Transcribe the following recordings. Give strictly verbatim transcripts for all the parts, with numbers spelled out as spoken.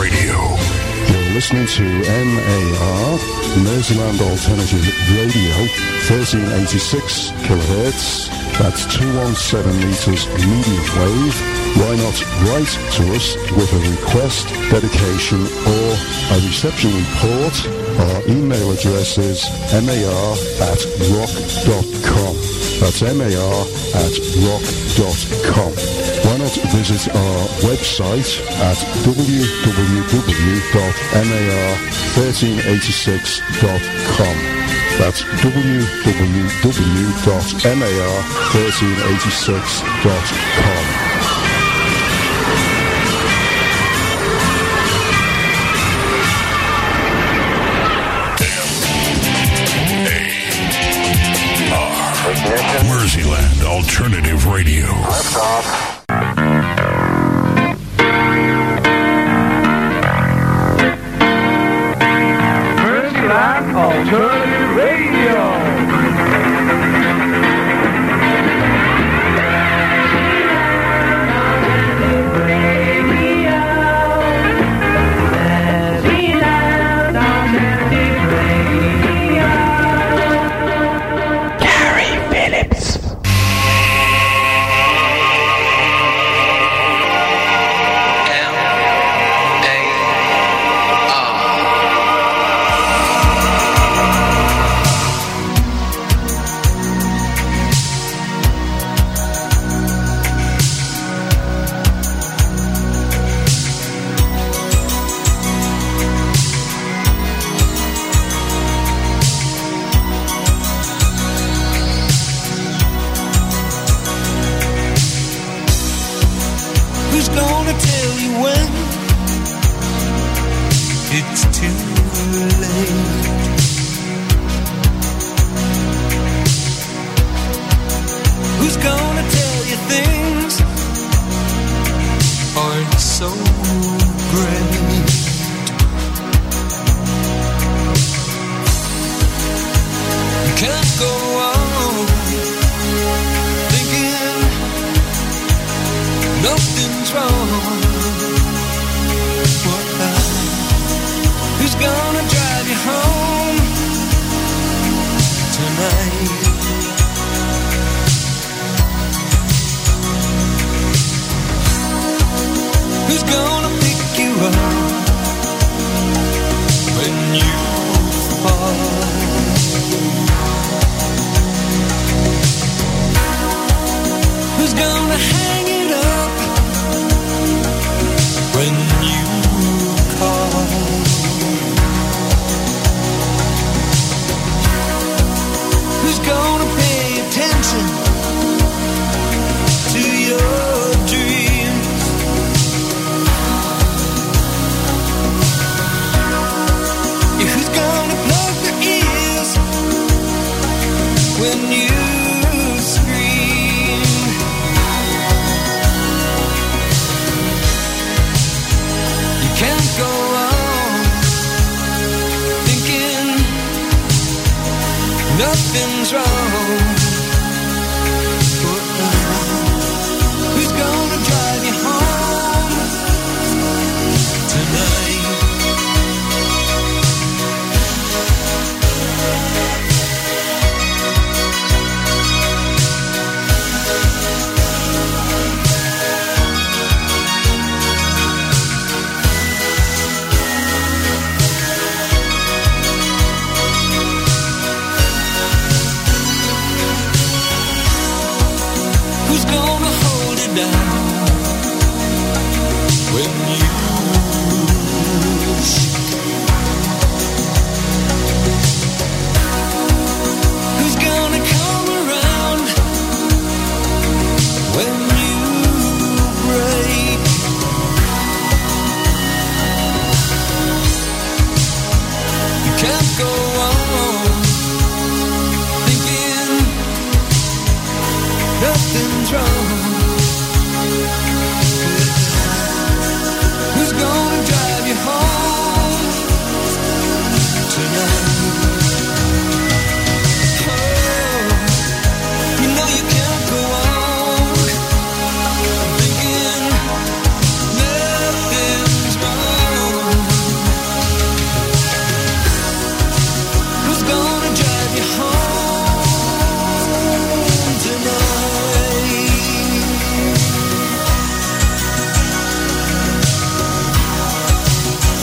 Radio. You're listening to M A R, Merseyland Alternative Radio, thirteen eighty-six kilohertz. That's two hundred seventeen meters medium wave. Why not write to us with a request, dedication, or a reception report? Our email address is mar at rock dot com. That's mar at rock dot com. Why not visit our website at w w w dot mar thirteen eighty-six dot com. That's w w w dot mar thirteen eighty-six dot com. Merseyland Alternative Radio. Lift off. Merseyland Alternative Radio. Who's gonna hang it up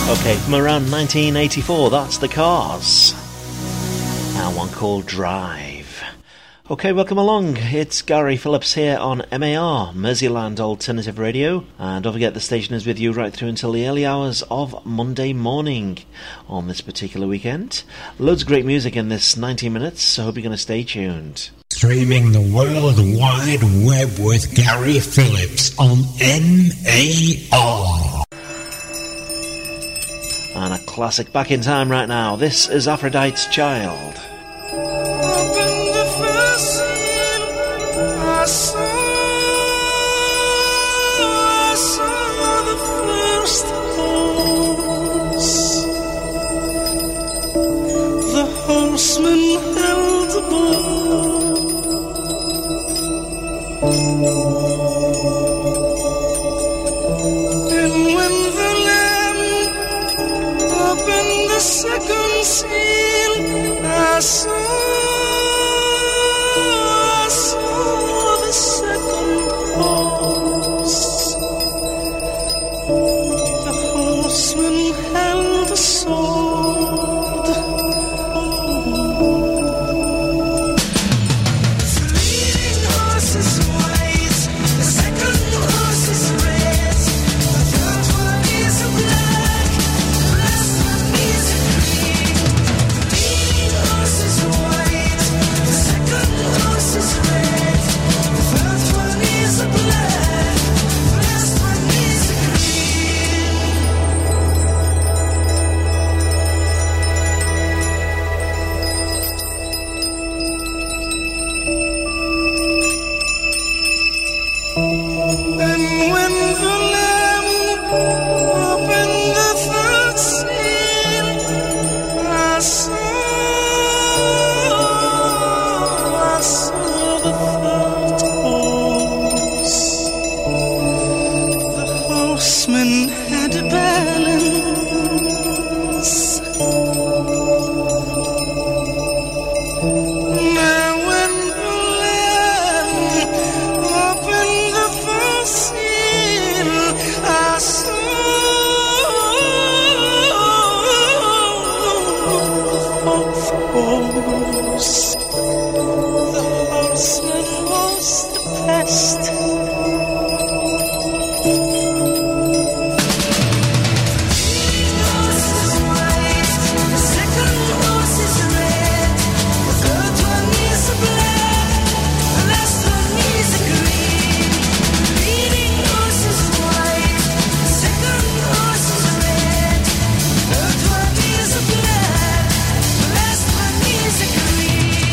Okay, from around nineteen eighty-four, that's The Cars. And one called Drive. Okay, welcome along. It's Gary Phillips here on M A R, Merseyland Alternative Radio. And don't forget, the station is with you right through until the early hours of Monday morning on this particular weekend. Loads of great music in this ninety minutes, so I hope you're going to stay tuned. Streaming the World Wide Web with Gary Phillips on M A R. And a classic back in time right now. This is Aphrodite's Child. Open the first seal, I saw, I saw the first horse. The horseman held the bow. And when the lamb opened the second seal, I saw, I saw the second horse. The horseman held a sword. The leading horse is white, the second horse is red, the third one is a black, the last one is a green. The leading horse is white, the second horse is red, the third one is a black, the last one is a green. And when the lamb opened the third seal, I saw, I saw the third horse. The horseman had a balance. Now when the lamb opened the first seal, I saw the fourth horse. The horseman was the best. The second horse is red, the third one is a black, the last one is a green. The leading horse is white, the second horse is red, the third one is a black, the last one is a green.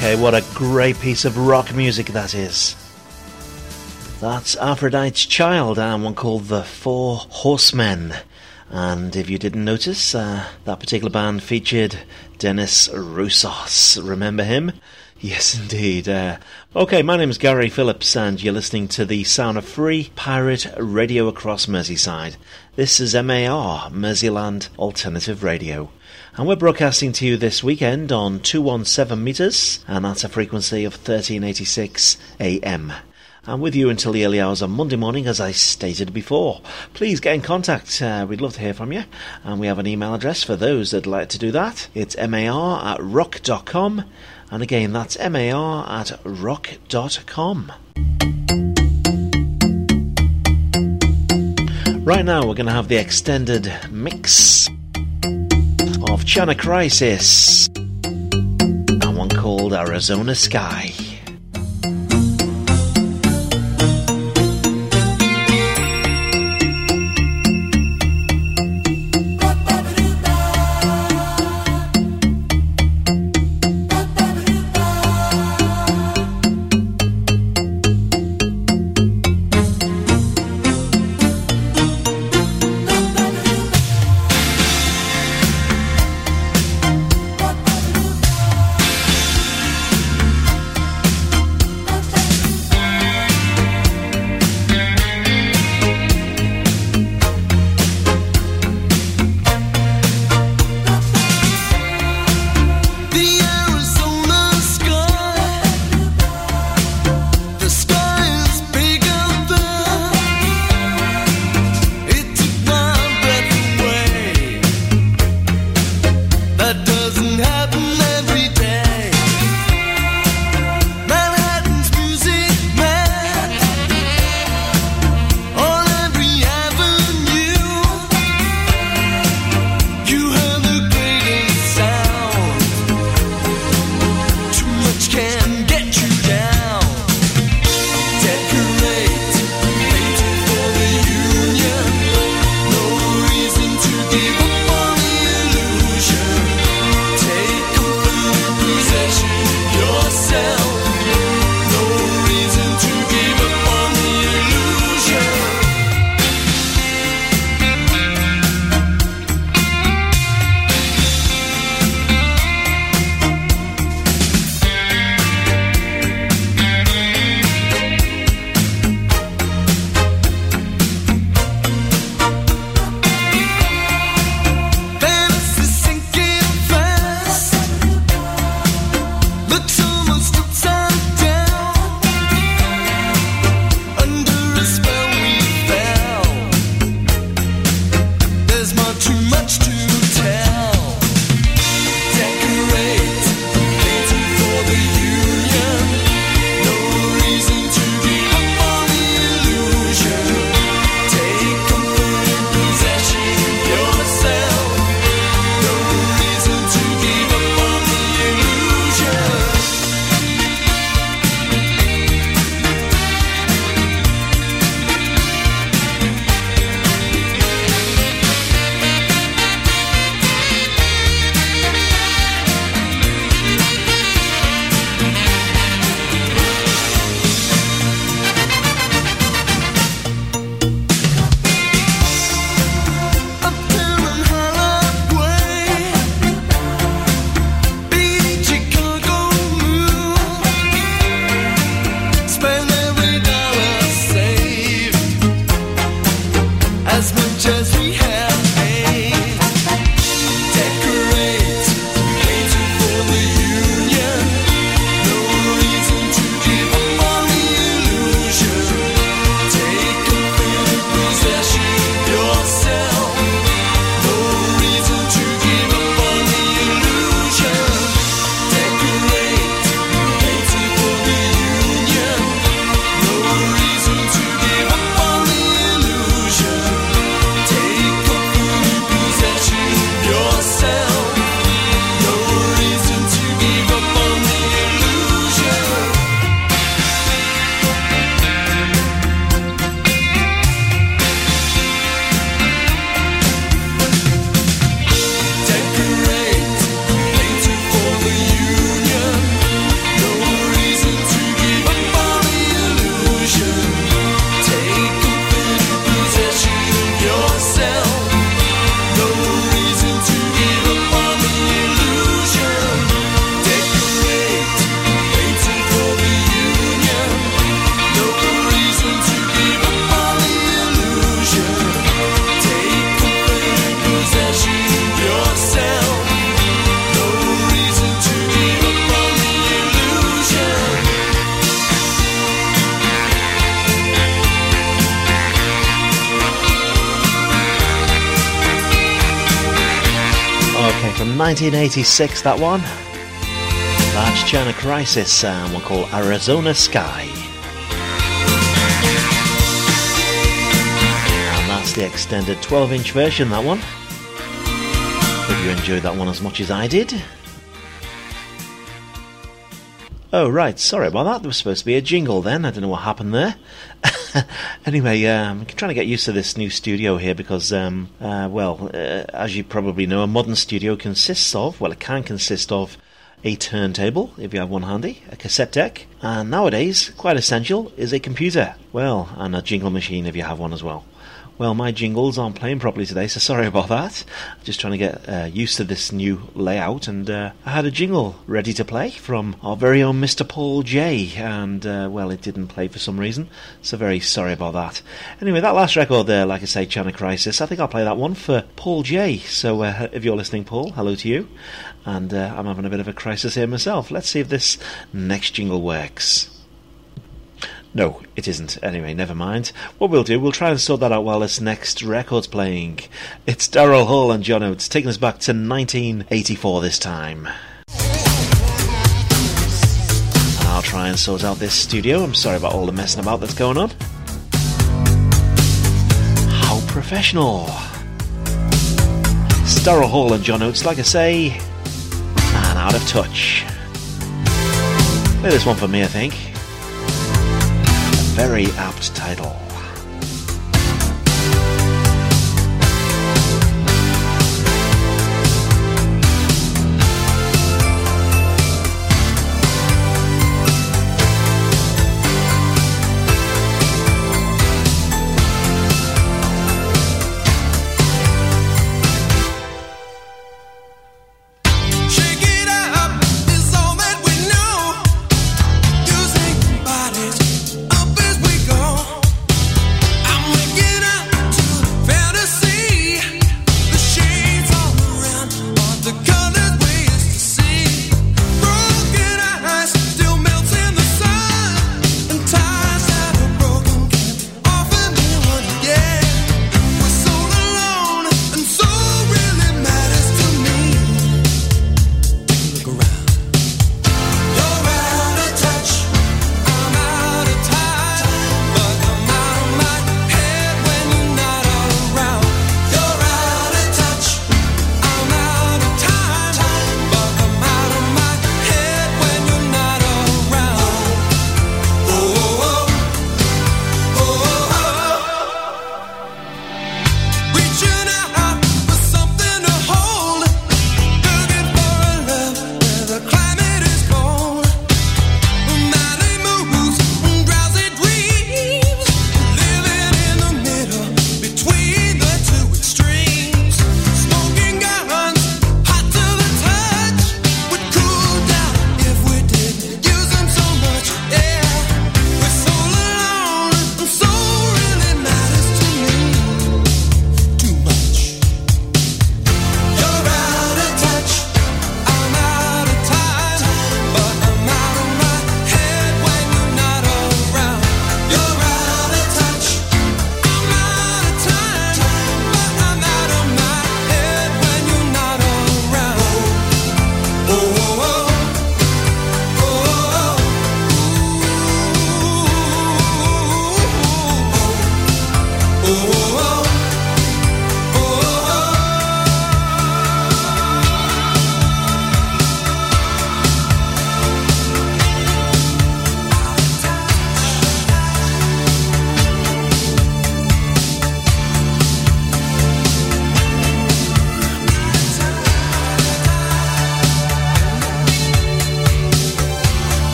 Okay, what a great piece of rock music that is. That's Aphrodite's Child and one called The Four Horsemen. And if you didn't notice, uh, that particular band featured Dennis Roussos. Remember him? Yes, indeed. Uh, okay, my name is Gary Phillips and you're listening to the sound of free pirate radio across Merseyside. This is M A R, Merseyland Alternative Radio. And we're broadcasting to you this weekend on two seventeen metres, and that's a frequency of thirteen eighty-six A M. And with you until the early hours on Monday morning, as I stated before. Please get in contact, uh, we'd love to hear from you. And we have an email address for those that'd like to do that. It's mar at rock dot com. And again, that's mar at rock dot com. Right now, we're going to have the extended mix of China Crisis and one called Arizona Sky. nineteen eighty-six, that one. That's China Crisis, and one called Arizona Sky. And that's the extended twelve inch version, that one. Hope you enjoyed that one as much as I did. Oh, right, sorry about that. There was supposed to be a jingle then. I don't know what happened there. Anyway, um, I'm trying to get used to this new studio here because, um, uh, well, uh, as you probably know, a modern studio consists of, well, it can consist of a turntable, if you have one handy, a cassette deck, and nowadays, quite essential, is a computer. Well, and a jingle machine if you have one as well. Well, my jingles aren't playing properly today, so sorry about that. I'm just trying to get uh, used to this new layout, and uh, I had a jingle ready to play from our very own Mister Paul J, and, uh, well, it didn't play for some reason, so very sorry about that. Anyway, that last record there, like I say, China Crisis, I think I'll play that one for Paul J, so uh, if you're listening, Paul, hello to you, and uh, I'm having a bit of a crisis here myself. Let's see if this next jingle works. No, it isn't. Anyway, never mind. What we'll do, we'll try and sort that out while this next record's playing. It's Daryl Hall and John Oates, taking us back to nineteen eighty-four this time. And I'll try and sort out this studio. I'm sorry about all the messing about that's going on. How professional. It's Daryl Hall and John Oates, like I say, and Out of Touch. Play this one for me, I think. Very apt title. Shake it up is all that we know. Using bodies up as we go.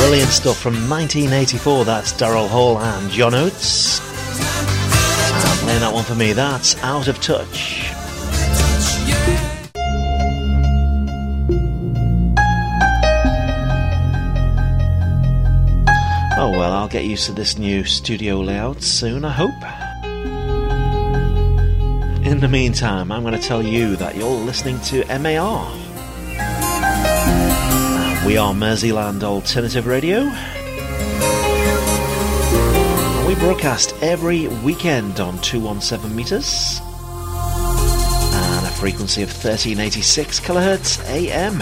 Brilliant stuff from nineteen eighty-four. That's Daryl Hall and John Oates. And playing that one for me, that's Out of Touch. Oh well, I'll get used to this new studio layout soon, I hope. In the meantime, I'm going to tell you that you're listening to M A R. We are Merseyland Alternative Radio. And we broadcast every weekend on two seventeen meters and a frequency of thirteen eighty-six kilohertz A M.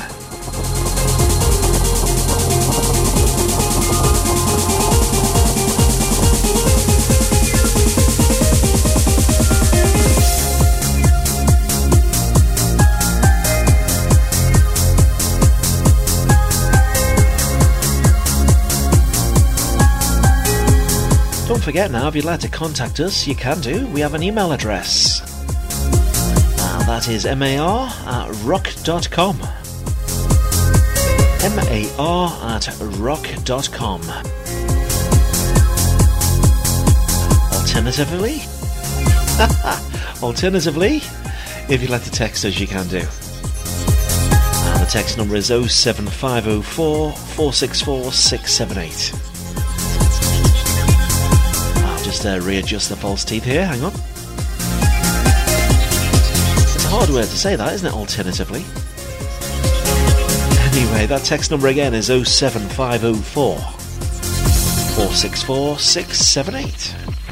Don't forget now, if you'd like to contact us, you can do. We have an email address. Uh, that is mar at rock dot com. mar at rock dot com. Alternatively, alternatively, if you'd like to text us, you can do. And the text number is oh seven five oh four, four six four, six seven eight. Just uh, readjust the false teeth here, hang on. It's a hard word to say that, isn't it, alternatively? Anyway, that text number again is oh seven five oh four, four six four, six seven eight.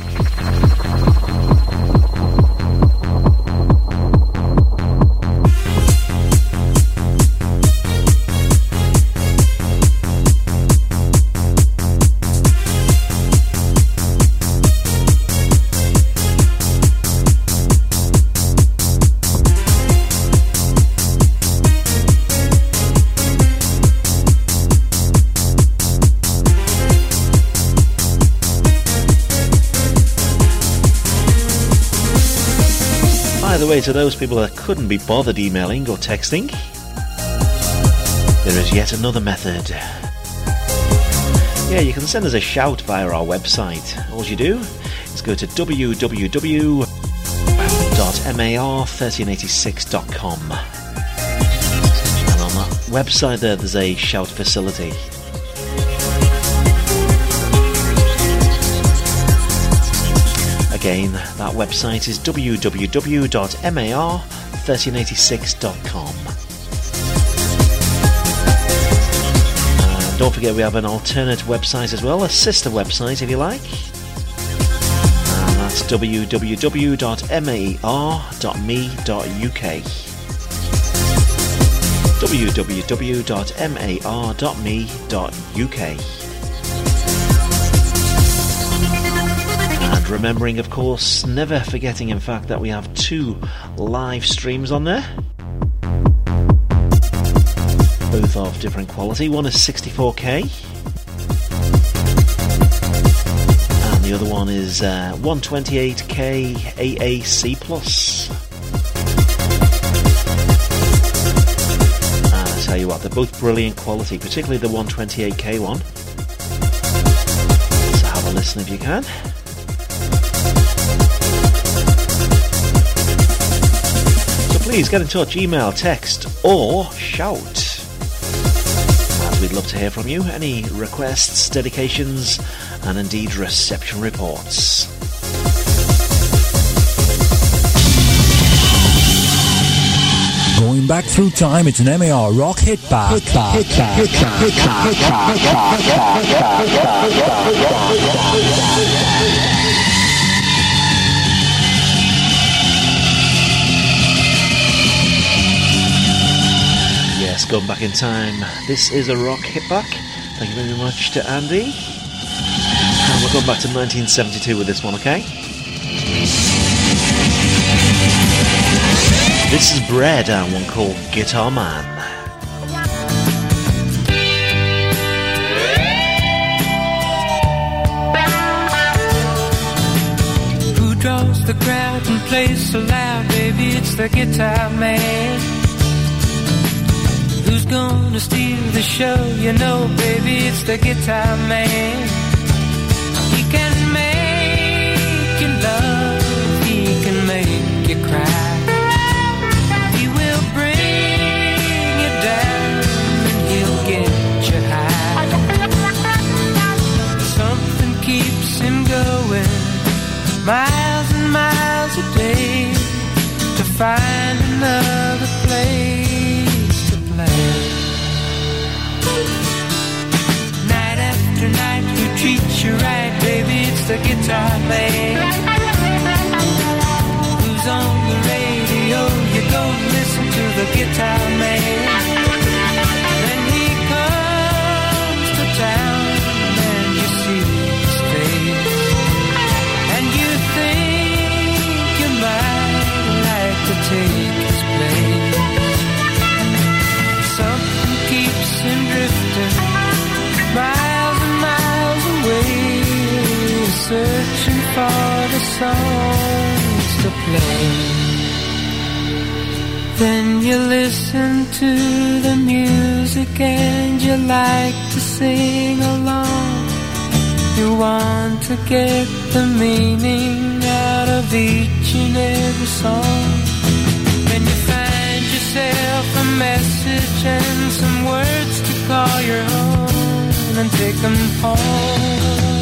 By the way, to those people that couldn't be bothered emailing or texting, there is yet another method. Yeah, you can send us a shout via our website. All you do is go to w w w dot mar thirteen eighty-six dot com, and on that website there, there's a shout facility. Again, that website is w w w dot mar thirteen eighty-six dot com. And don't forget we have an alternate website as well, a sister website if you like. And that's w w w dot mar dot me dot u k. w w w dot mar dot me dot u k. And remembering, of course, never forgetting, in fact, that we have two live streams on there. Both of different quality. One is sixty-four K. And the other one is uh, one twenty-eight K A A C plus. And I tell you what, they're both brilliant quality, particularly the one twenty-eight K one. So have a listen if you can. Please get in touch, email, text, or shout. As we'd love to hear from you. Any requests, dedications, and indeed reception reports. Going back through time, it's an M A R rock hit back. Hit back. Hit back. Hit back. Hit back. Hit back. Yes, going back in time. This is a rock hit back. Thank you very much to Andy. And we're going back to nineteen seventy-two with this one, okay? This is Bread and one called Guitar Man. Who draws the crowd and plays so loud, baby? It's the guitar man. Who Who's gonna steal the show? You know, baby, it's the guitar man. He can make you love, he can make you cry. He will bring you down and he'll get you high. Something keeps him going miles and miles a day to find another place to play. Night after night he treats you right, baby, it's the guitar man. Who's on the radio? You go listen to the guitar man. When he comes to town and you see his face, and you think you might like to take his place. Something keeps him drifting miles and miles away, searching for the songs to play. Then you listen to the music and you like to sing along. You want to get the meaning out of each and every song. Then you find yourself a message and some words to call your own and take them home.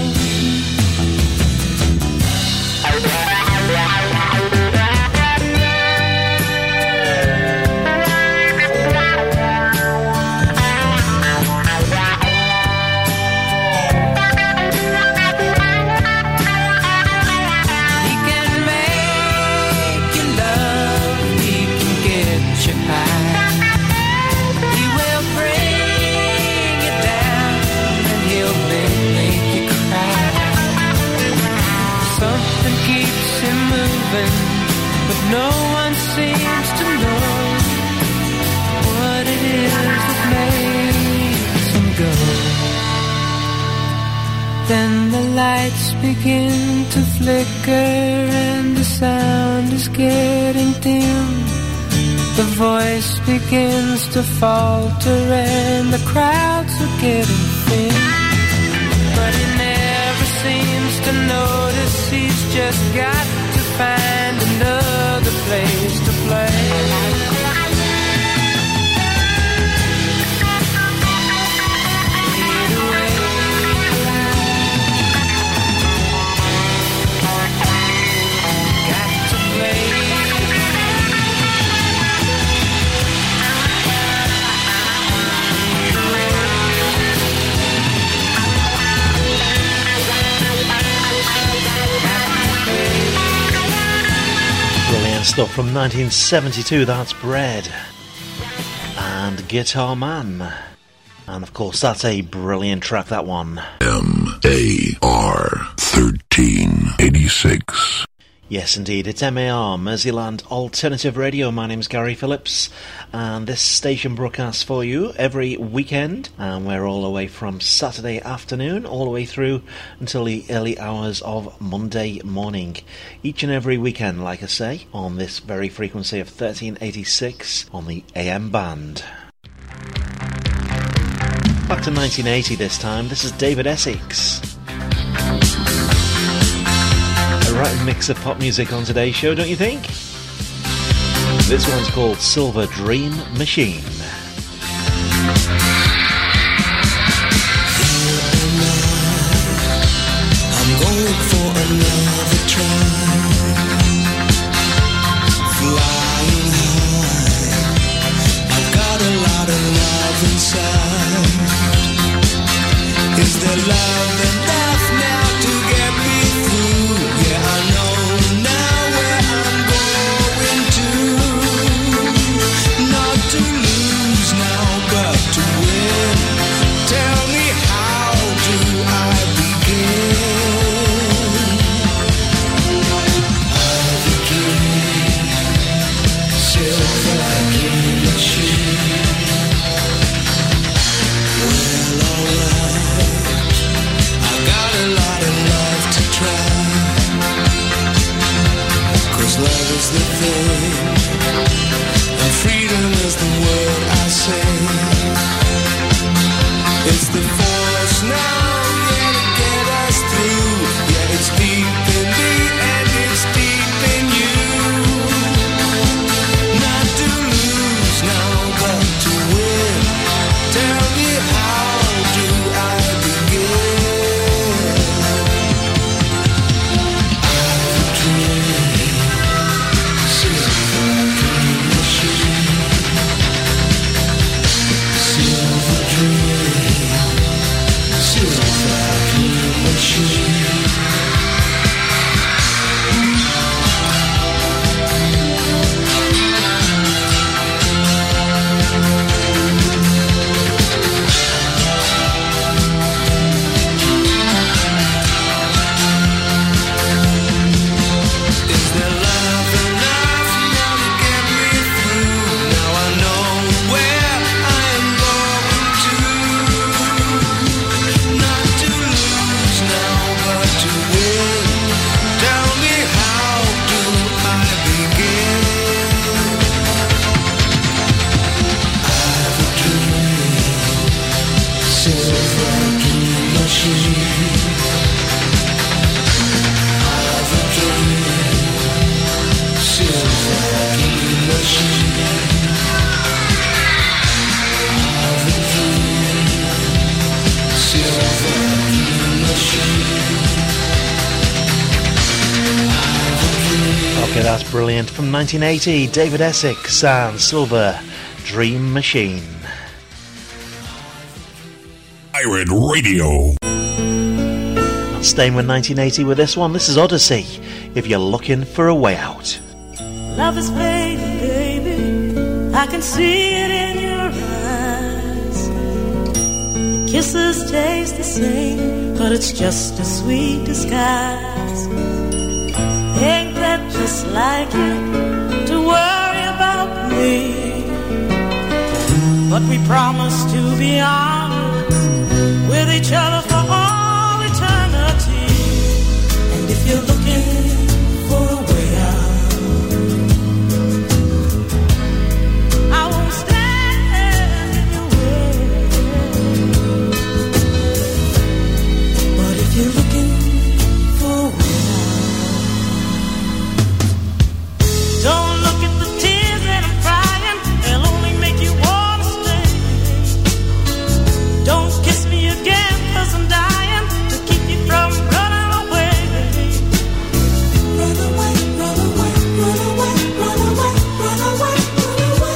But no one seems to know what it is that makes him go. Then the lights begin to flicker and the sound is getting dim. The voice begins to falter and the crowds are getting thin. But he never seems to notice, he's just got to find another place to play. Lead away. Got to play. Brilliant stuff from nineteen seventy-two, that's Bread and Guitar Man. And of course that's a brilliant track, that one. M A R thirteen eighty-six. Yes indeed, it's M A R, Merseyland Alternative Radio. My name's Gary Phillips and this station broadcasts for you every weekend, and we're all the way from Saturday afternoon all the way through until the early hours of Monday morning. Each and every weekend, like I say, on this very frequency of thirteen eighty-six on the A M band. Back to nineteen eighty this time, this is David Essex. A right mix of pop music on today's show, don't you think? This one's called Silver Dream Machine. I'm going for another try. Flying high, I've got a lot of love inside. Is there love enough now to get me through? Yeah, I know now where I'm going to. Not to lose now, but to win. Tell me, how do I begin? I begin, silver dream machine. Well, alright, I got a lot of love to try. 'Cause love is the thing, and freedom is the word I say. the force now, yeah, to get us through. Yeah, it's deep in me and it's deep in you. Not to lose now, but to win. Tell me, how do I begin? I've a dream, silver dream machine. Silver dream, silver dream machine. Is there love enough now to get me through? Now I know where I am going to. Not to lose now, but to win. Tell me, how do I begin? I've a dream, silver dream machine. I've a dream, silver dream machine. I've a dream, silver dream machine. Okay, that's brilliant. From nineteen eighty, David Essex and Silver Dream Machine. Pirate Radio. Staying with nineteen eighty with this one, this is Odyssey, If You're Looking for a Way Out. Love is fading, baby. I can see it in your eyes. The kisses taste the same, but it's just a sweet disguise. Ain't that just like you to worry about me? But we promised to be honest with each other for all eternity. And if you're looking for a way out, I won't stand in your way. But if you're looking for a way out, don't look at the tears that I'm crying. They'll only make you wanna stay. Don't kiss me again, 'cause I'm dying to keep you from running away. Run away, run away, run away, run away, run away, run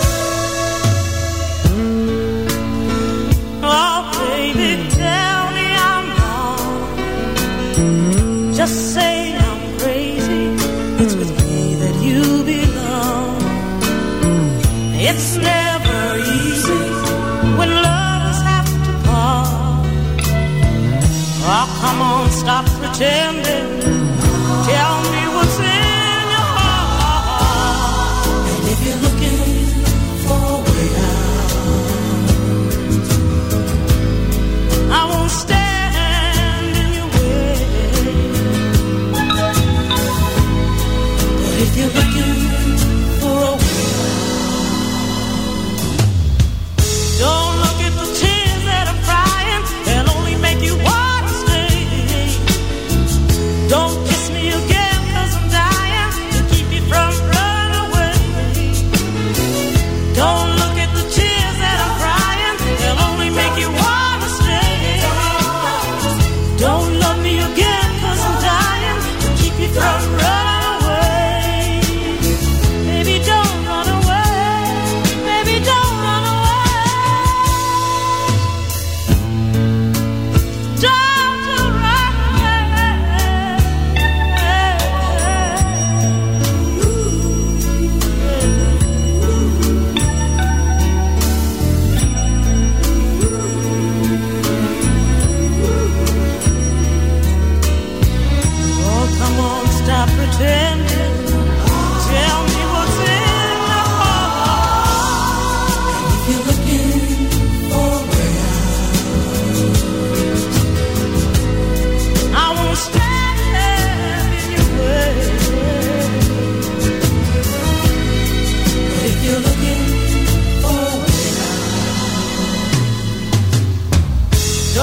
away. Oh, baby, tell me I'm wrong. Just say I'm crazy. It's with me that you belong. It's never easy when lovers have to part. Oh, come on, stop pretending. Tell me what's in your heart. And if you're looking for a way out, I won't stand in your way. But if you're looking for a way out, don't look at the tears that I'm crying. They'll only make you wanna stay. Don't kiss me again, 'cause I'm dying to keep you from running away. Don't look at the tears that I'm crying. They'll only make you wanna stay. Don't love me again, 'cause I'm dying to keep you from running away. Baby, don't run away. Baby, don't run away. Don't you run Oh, come on, stop pretending. Tell me what's in your heart. If you're looking for a way out, I won't stand in your way. But if you're looking for a way out,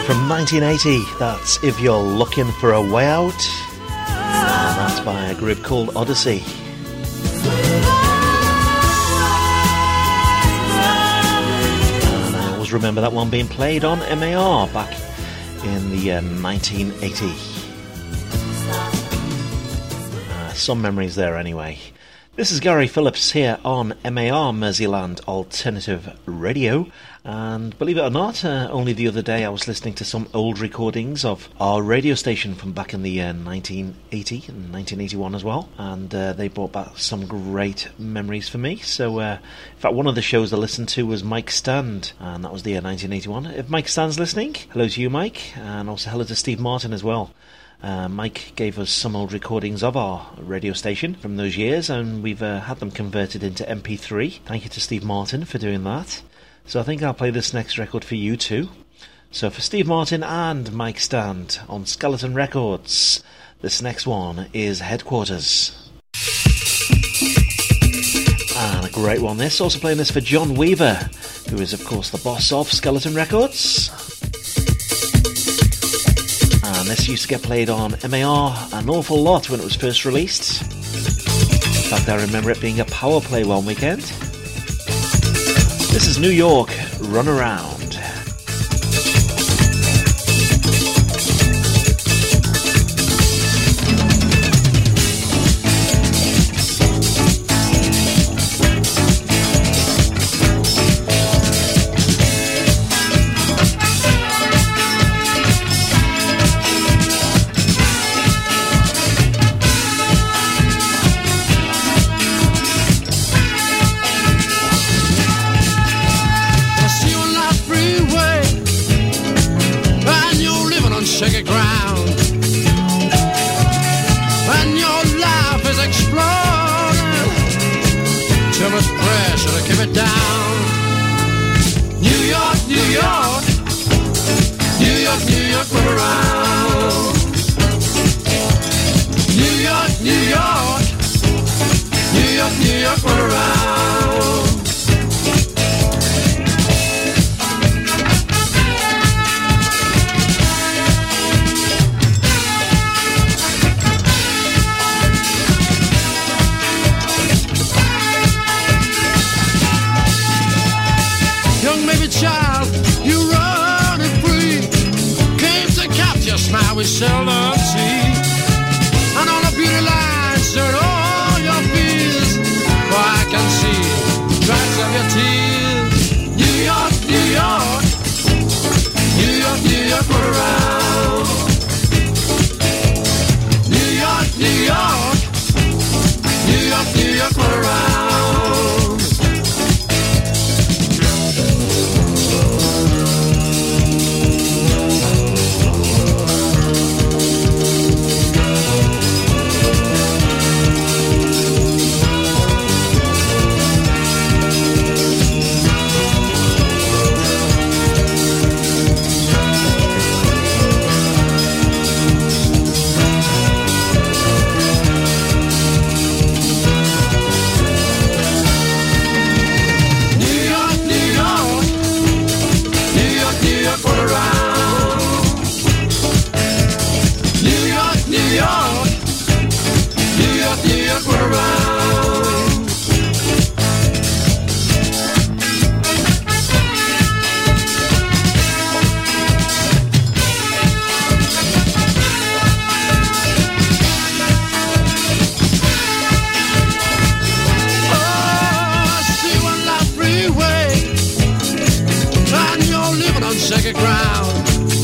from nineteen eighty. That's If You're Looking for a Way Out. And that's by a group called Odyssey. And I always remember that one being played on M A R back in the uh, nineteen eighty. Uh, some memories there anyway. This is Gary Phillips here on M A R, Merseyland Alternative Radio. And believe it or not, uh, only the other day I was listening to some old recordings of our radio station from back in the uh, nineteen eighty and nineteen eighty-one as well. And uh, they brought back some great memories for me. So, uh, in fact, one of the shows I listened to was Mike Stand, and that was the year nineteen eighty-one. If Mike Stand's listening, hello to you, Mike, and also hello to Steve Martin as well. Uh, Mike gave us some old recordings of our radio station from those years, and we've uh, had them converted into M P three. Thank you to Steve Martin for doing that. So I think I'll play this next record for you too. So for Steve Martin and Mike Stand on Skeleton Records, this next one is Headquarters. And a great one this. Also playing this for John Weaver, who is of course the boss of Skeleton Records. And this used to get played on M A R an awful lot when it was first released. In fact, I remember it being a power play one weekend. This is New York, Run Around. shaky ground, and your life is exploding. Too much pressure to keep it down. New York, New York, New York, New York, run around. New York, New York, New York, New York, run around. Child, you running free, came to capture, smile we seldom see, and all the beauty lines and all your fears, for I can see tracks of your tears. New York, New York, New York, New York, run around. New York, New York, New York, New York, run around. Shaky ground,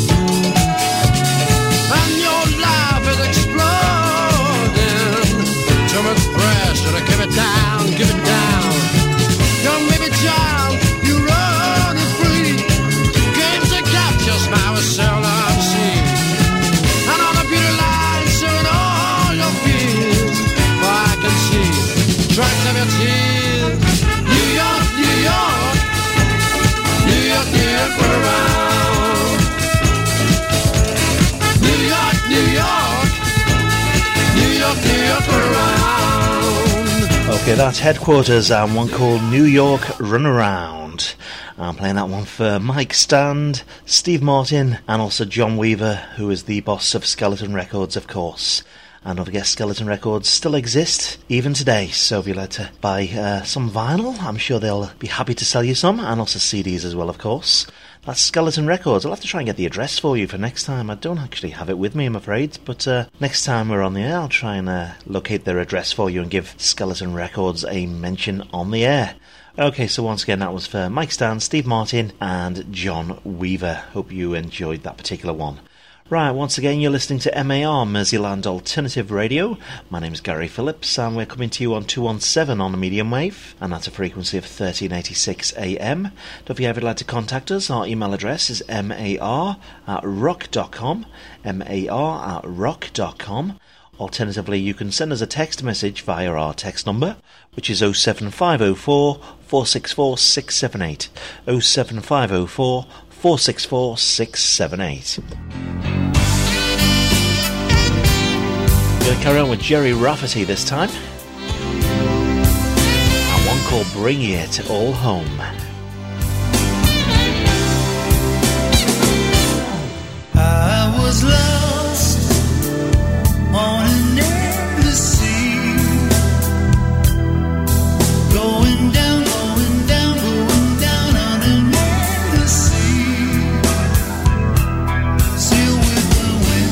and your life is exploding. Too much pressure to keep it down, keep it down. Young baby child, you running free, games to capture, smile with seldom see, and all the beauty lines showing all your fears, for I can see tracks of your tears. New York, New York, New York, New York, run around. New York, New York, New York, New York, run around. Okay, that's Headquarters and one called New York Run Around. Underground. I'm playing that one for Mike Stand, Steve Martin, and also John Weaver, who is the boss of Skeleton Records, of course. And don't forget, Skeleton Records still exist, even today, so if you'd like to buy uh, some vinyl, I'm sure they'll be happy to sell you some, and also C Ds as well, of course. That's Skeleton Records. I'll have to try and get the address for you for next time. I don't actually have it with me, I'm afraid, but uh, next time we're on the air, I'll try and uh, locate their address for you and give Skeleton Records a mention on the air. Okay, so once again, that was for Mike Stan, Steve Martin, and John Weaver. Hope you enjoyed that particular one. Right, once again, you're listening to M A R, Merseyland Alternative Radio. My name's Gary Phillips, and we're coming to you on two one seven on the medium wave, and that's a frequency of thirteen eighty-six A M. Don't forget, if you'd like to contact us, our email address is mar at rock dot com, mar at rock dot com. Alternatively, you can send us a text message via our text number, which is oh seven five oh four, four six four, six seven eight, oh seven five oh four, four six four, six seven eight. We're going to carry on with Jerry Rafferty this time, and one called Bring It All Home. I was lost on an endless sea, going down, going down, going down on an endless sea. Sail with the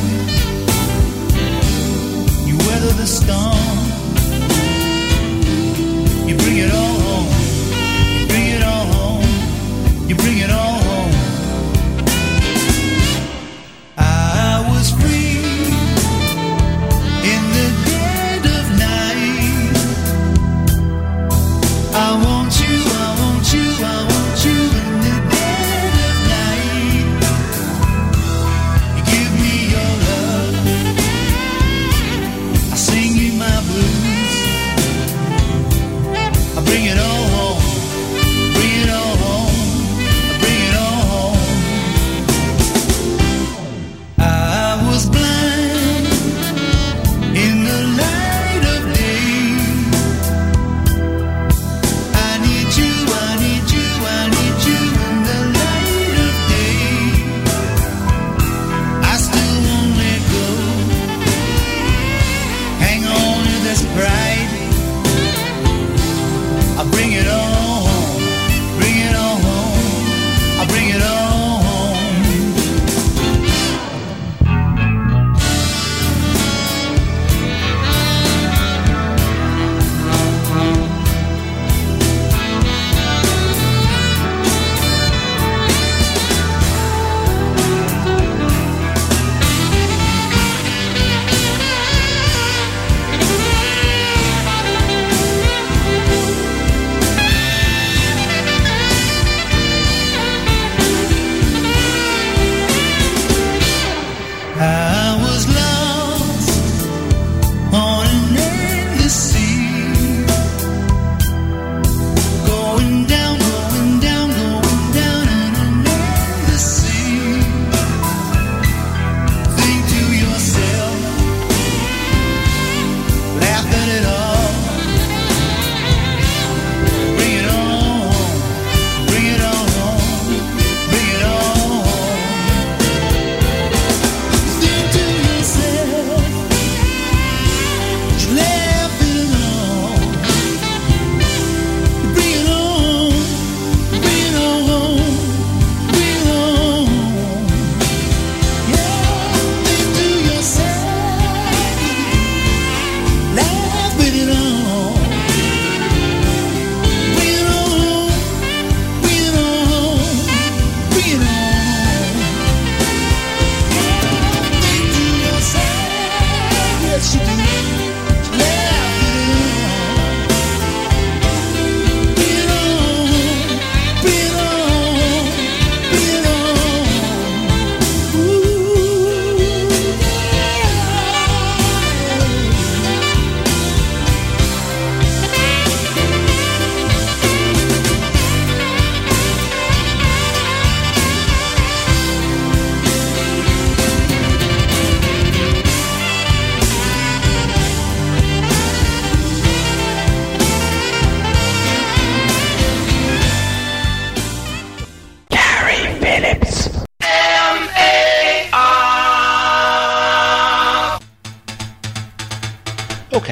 wind, you weather the storm, you bring it all home, you bring it all home, you bring it all home. I was free.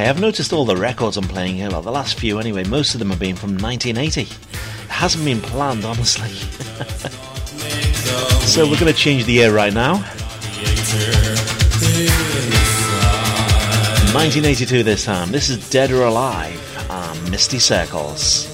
Okay, I've noticed all the records I'm playing here, well, the last few anyway, most of them have been from nineteen eighty. It hasn't been planned, honestly. So we're going to change the year right now. nineteen eighty-two this time. This is Dead or Alive and Misty Circles.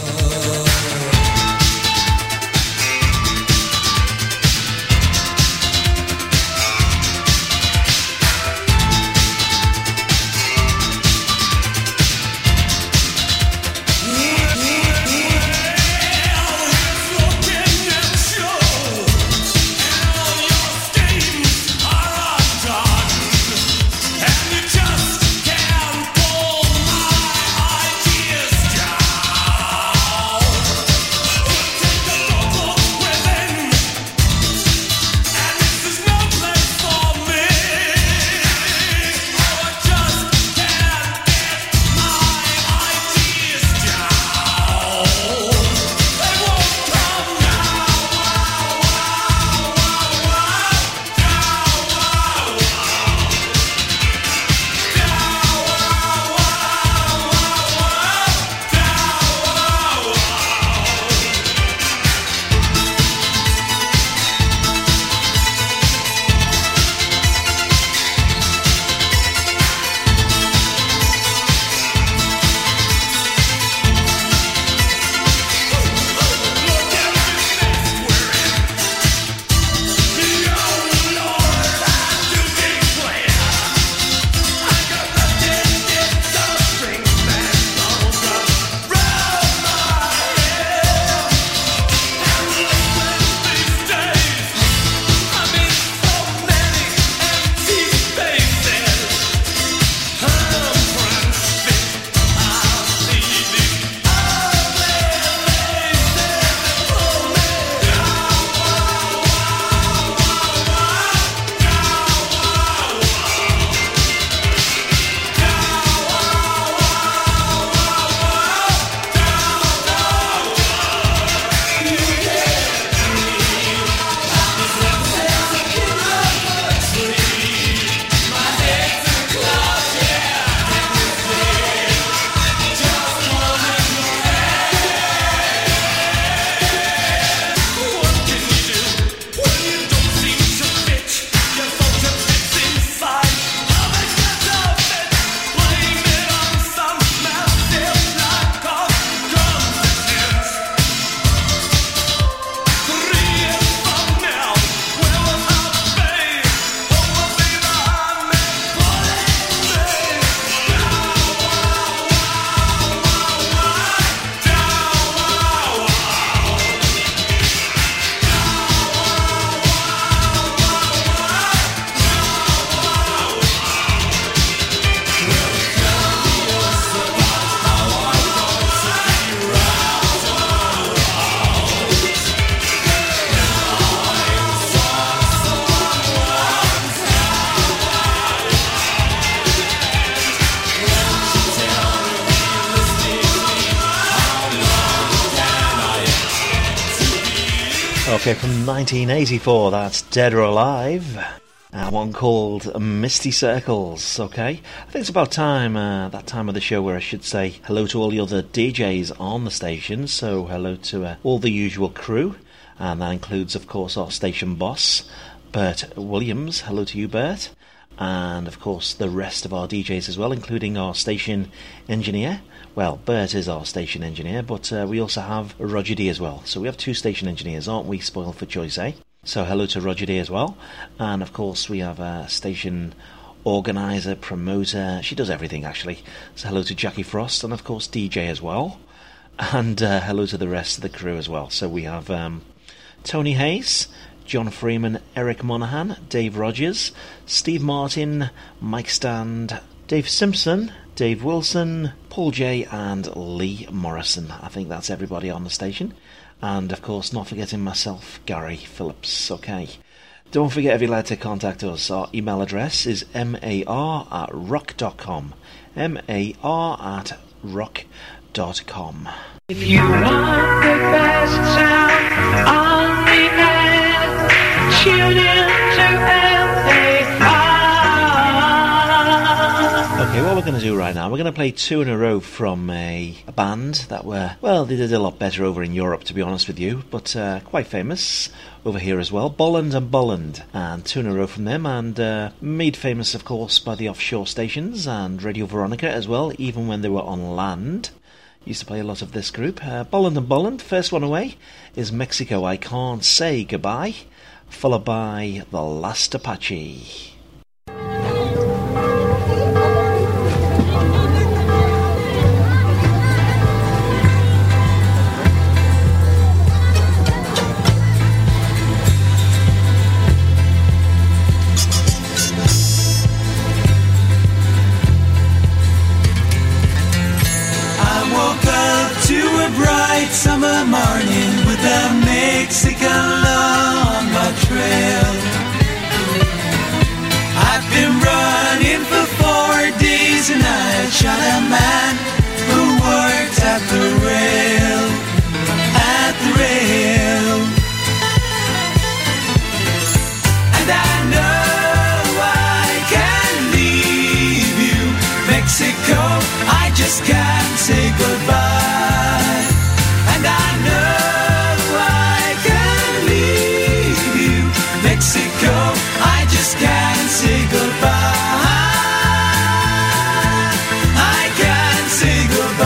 Okay, from nineteen eighty-four, that's Dead or Alive. Uh, one called Misty Circles, okay? I think it's about time, uh, that time of the show where I should say hello to all the other D Js on the station. So hello to uh, all the usual crew, and that includes, of course, our station boss, Bert Williams. Hello to you, Bert. And, of course, the rest of our D Js as well, including our station engineer. Well, Bert is our station engineer, but uh, we also have Roger D as well. So we have two station engineers, aren't we? Spoiled for choice, eh? So hello to Roger D as well. And, of course, we have a station organiser, promoter. She does everything, actually. So hello to Jackie Frost and, of course, D J as well. And uh, hello to the rest of the crew as well. So we have um, Tony Hayes, John Freeman, Eric Monaghan, Dave Rogers, Steve Martin, Mike Stand, Dave Simpson, Dave Wilson, Paul J and Lee Morrison. I think that's everybody on the station. And of course, not forgetting myself, Gary Phillips. Okay. Don't forget, if you'd like to contact us, our email address is mar at rock dot com. mar at rock dot com. If you want the best sound on the net, tune in to M A R. Okay, what we're going to do right now, we're going to play two in a row from a, a band that were, well, they did a lot better over in Europe, to be honest with you, but uh, quite famous over here as well. Bolland and Bolland, and two in a row from them, and uh, made famous, of course, by the offshore stations and Radio Veronica as well, even when they were on land. Used to play a lot of this group. Uh, Bolland and Bolland, first one away is Mexico, I Can't Say Goodbye, followed by The Last Apache. Bright summer morning with a Mexican law on my trail. I've been running for four days and I shot a man who worked at the rail, at the rail. And I know I can't leave you, Mexico, I just can't say goodbye. And I know I can't leave you, Mexico, I just can't say goodbye. I can't say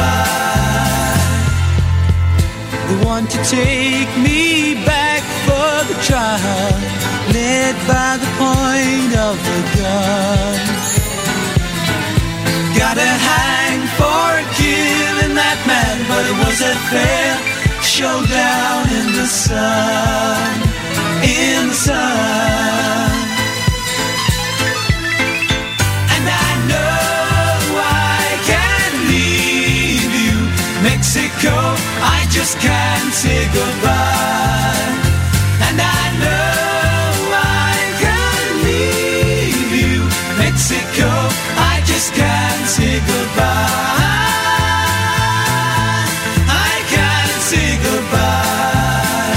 goodbye. They want to take me back for the trial, led by the point of the gun. Gotta hang for killing that man, but it was a fair showdown in the sun, in the sun. And I know I can't leave you, Mexico, I just can't say goodbye. And I know I can't leave you, Mexico, I just can't say goodbye. I can't say goodbye.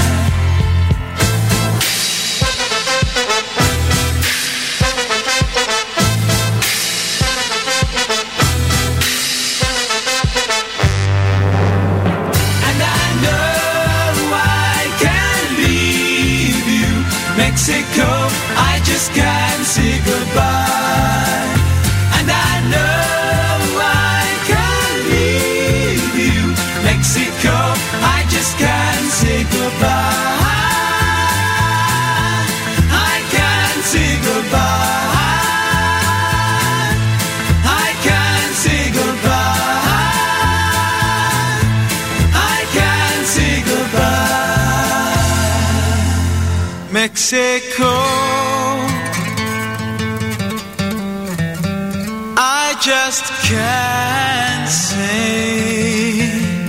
And I know I can't leave you, Mexico, I just can't say goodbye. And I know I can't leave you, Mexico, I just can't say goodbye. I can't say goodbye. I can't say goodbye. I can't say goodbye. Mexico, I just can't say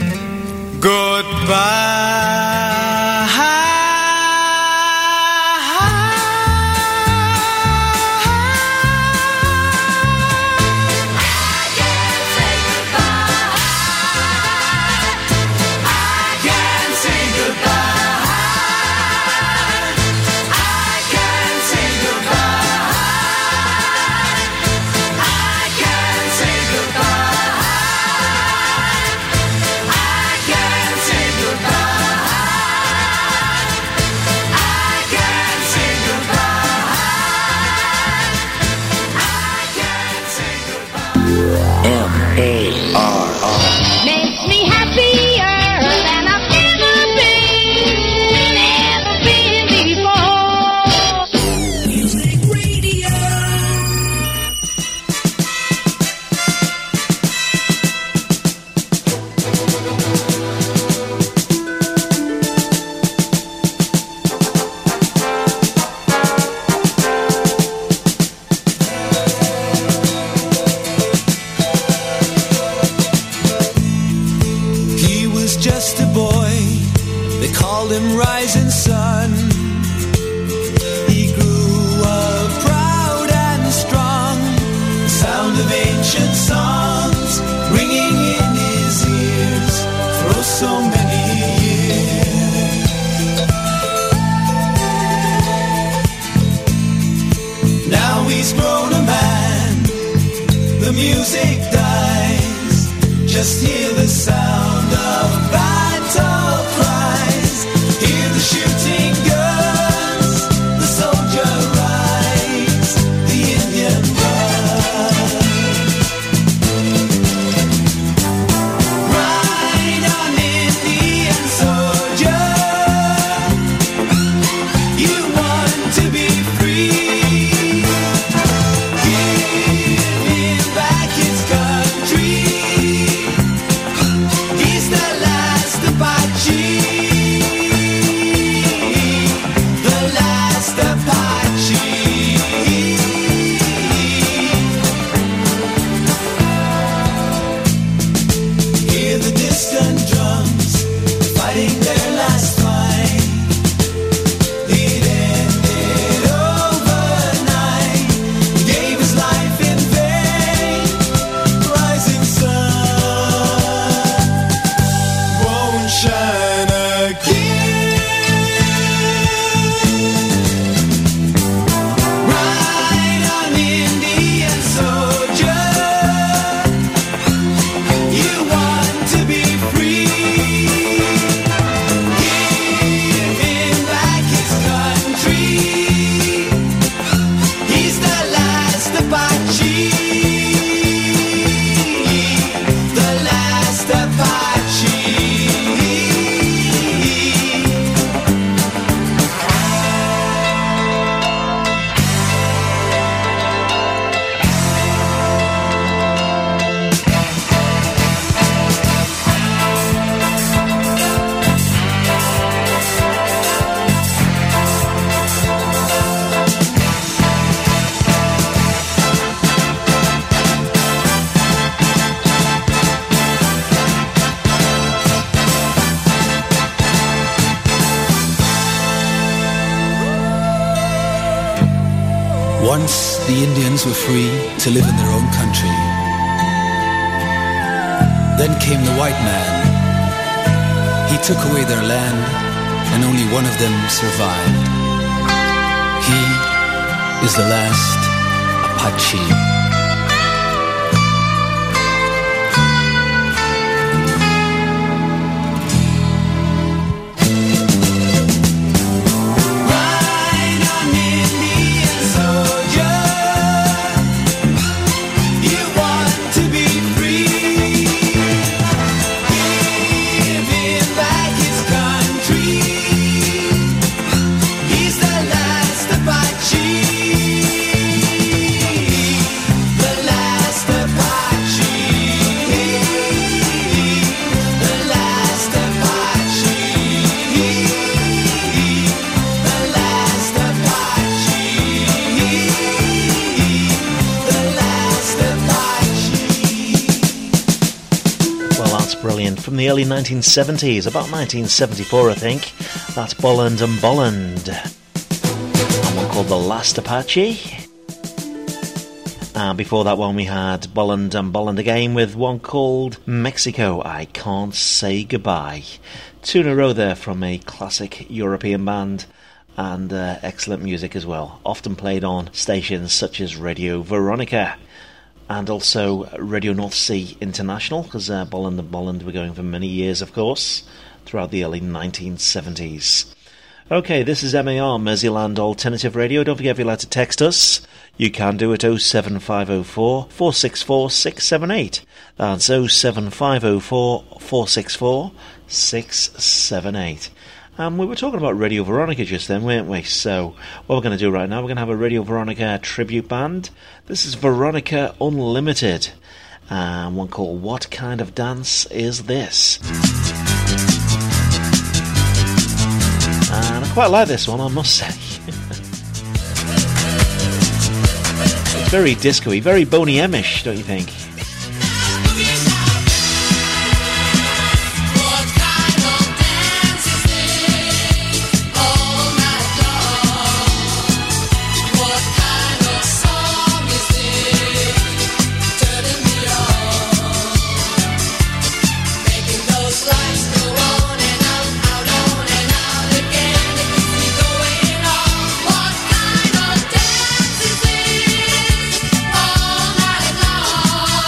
goodbye. Makes me happier than I've ever been, ever been before. Music Radio. Just a boy, they called him Rising Sun. He grew up proud and strong, the sound of ancient songs ringing in his ears for oh so many years. Now he's grown a man, the music Just hear the sound of battle cries. Hear the shooting guns. The soldier rides. The Indian runs. Ride on, Indian soldier. You want to be free. Give him back his country. He's the last Apache. The last Apache. Hear the distant drums fighting their last fight. It ended overnight. He gave his life in vain. Rising sun won't shine again. Ride on, Indian soldier. You want to be free. Give him back his country. He's the last Apache. The last Apache. Once the Indians were free to live in their own country. Then came the white man. He took away their land, and only one of them survived. He is the last Apache. Ride on, Indian soldier. You want to be free. Give him back his country. He's the last Apache. The last Apache. The last Apache. The last Apache. The last Apache. Well, that's brilliant. From the early nineteen seventies, about nineteen seventy-four, I think. That's Bolland and Bolland. And one called The Last Apache. And before that one, we had Bolland and Bolland again with one called Mexico, I Can't Say Goodbye. Two in a row there from a classic European band. And uh, excellent music as well. Often played on stations such as Radio Veronica. And also Radio North Sea International, because uh, Bolland and Bolland were going for many years, of course, throughout the early nineteen seventies. Okay, this is M A R, Merseyland Alternative Radio. Don't forget, if you'd like to text us, you can do it oh seven five oh four, four six four, six seven eight. That's oh seven five oh four, four six four, six seven eight. And we were talking about Radio Veronica just then, weren't we? So what we're going to do right now, we're going to have a Radio Veronica tribute band. This is Veronica Unlimited. And one called What Kind of Dance Is This? And I quite like this one, I must say. It's very disco-y, very Boney M-ish, don't you think? What kind of dance is this? All night long.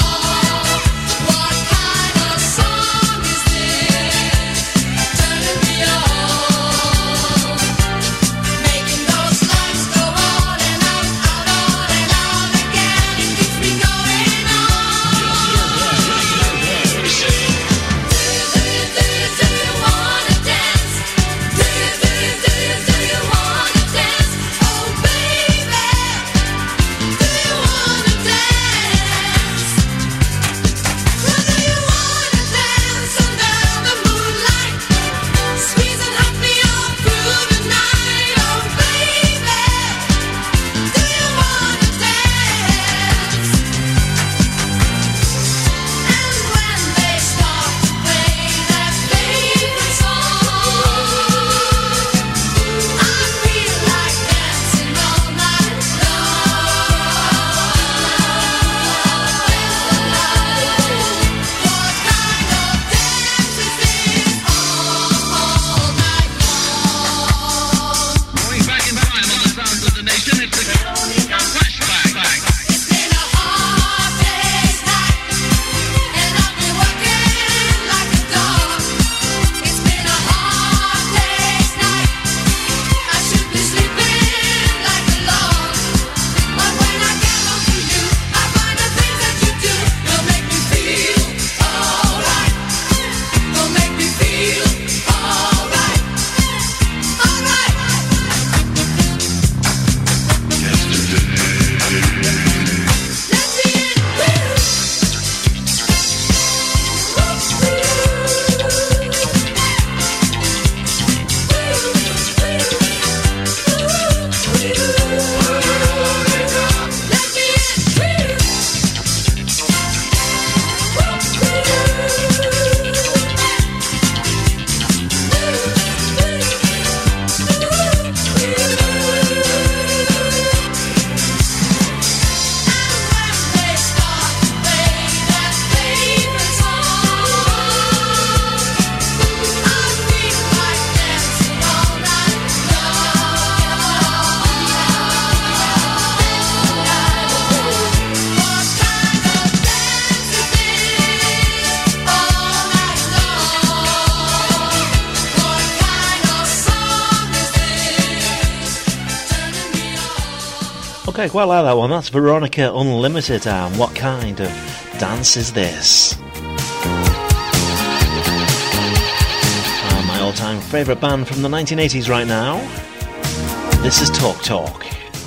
Okay, quite like that one. That's Veronica Unlimited. And what kind of dance is this? Uh, my all-time favourite band from the nineteen eighties right now. This is Talk Talk.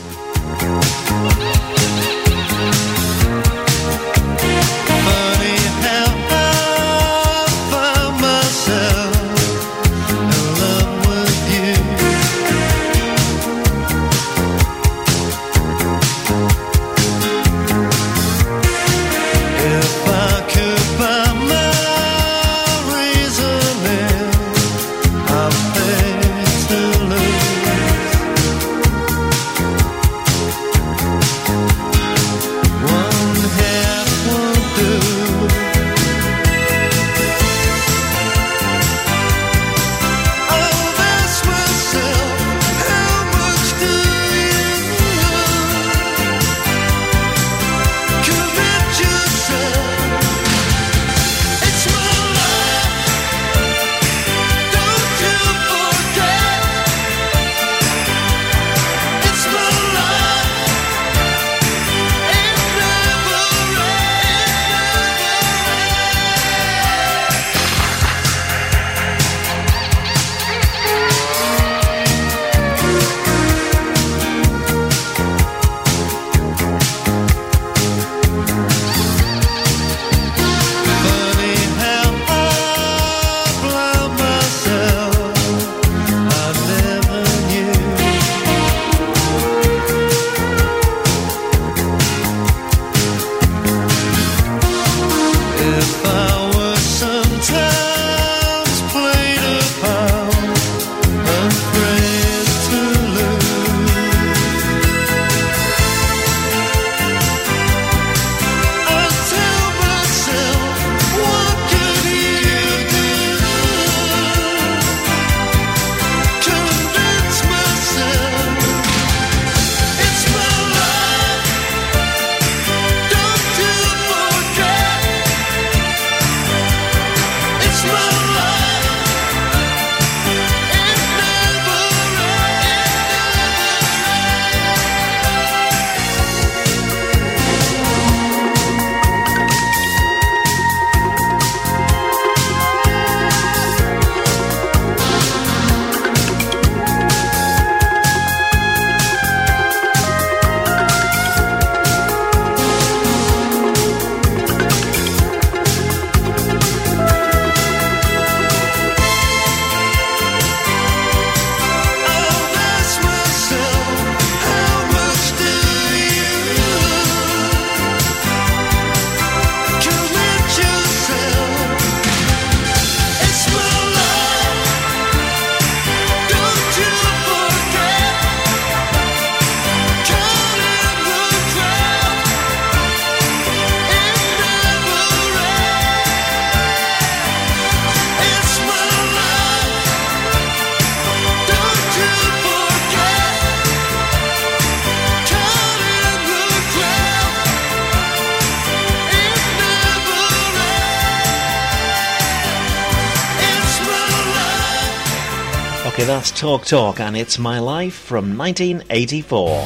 Okay, that's Talk Talk, and It's My Life from nineteen eighty-four.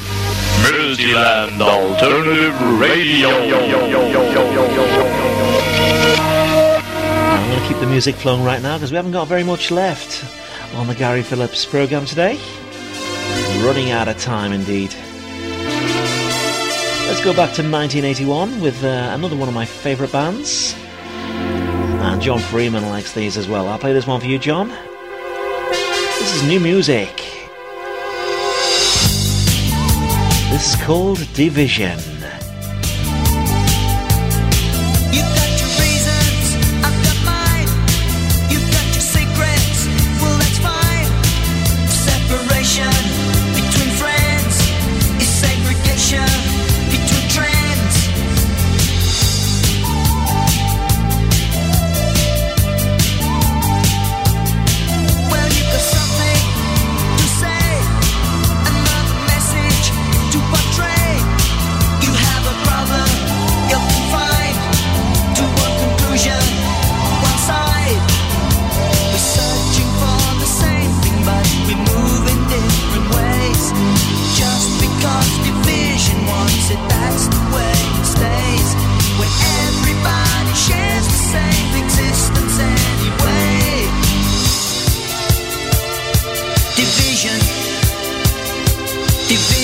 Merseyland Alternative Radio. I'm going to keep the music flowing right now because we haven't got very much left on the Gary Phillips programme today. Running out of time indeed. Let's go back to nineteen eighty-one with uh, another one of my favourite bands. And John Freeman likes these as well. I'll play this one for you, John. This is new music. This is called Division. You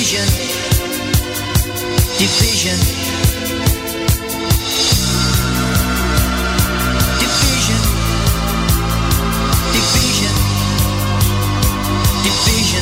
Division, division, division, division, division.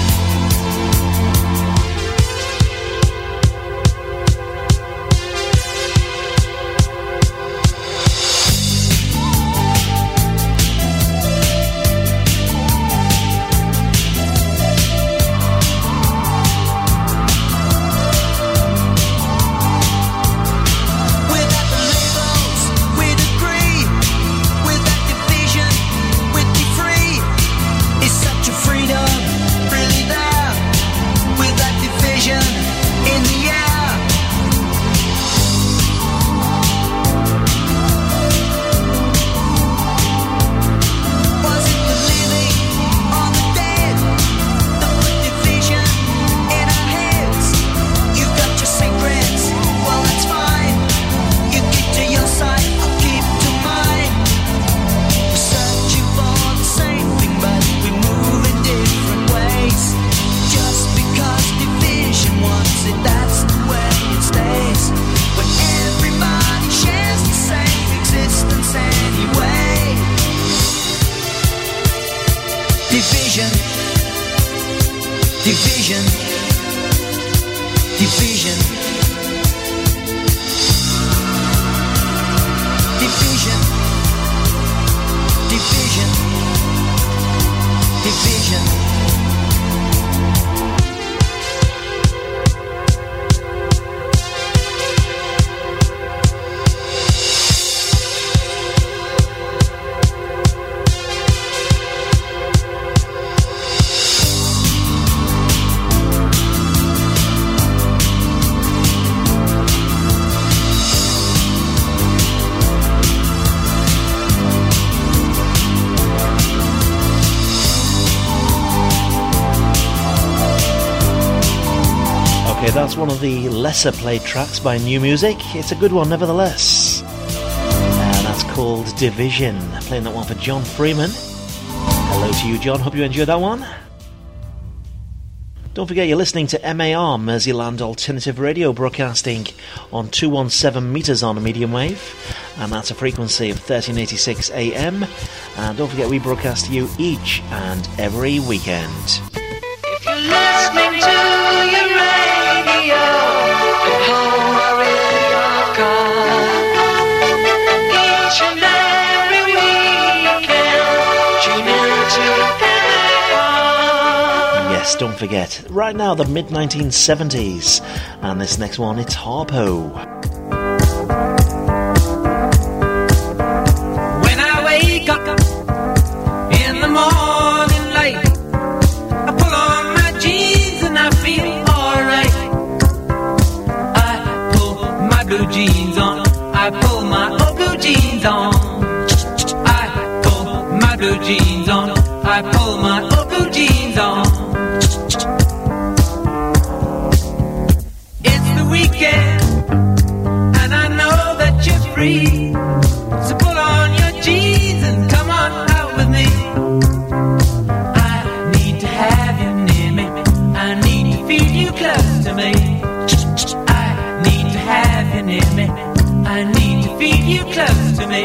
Division, division, division, division, division, division. Okay, that's one of the lesser played tracks by New Music. It's a good one nevertheless. And that's called Division. Playing that one for John Freeman. Hello to you, John. Hope you enjoyed that one. Don't forget you're listening to M A R, Merseyland Alternative Radio, broadcasting on two hundred seventeen metres on a medium wave, and that's a frequency of thirteen eighty-six A M. And don't forget we broadcast to you each and every weekend. If you're listening to your radio, at home or in your car, each and every weekend, tune into M A R. Yes, don't forget. Right now, the mid nineteen seventies. And this next one, it's Harpo. When I wake up in the morning light, I pull on my jeans and I feel alright. I pull my blue jeans on, I pull my old blue jeans on. I pull my blue jeans on, I pull my old blue jeans on. It's the weekend and I know that you're free, so pull on your jeans and come on out with me. I need to have you near me, I need to feel you close to me. I need to have you near me, I need to feel you close to me.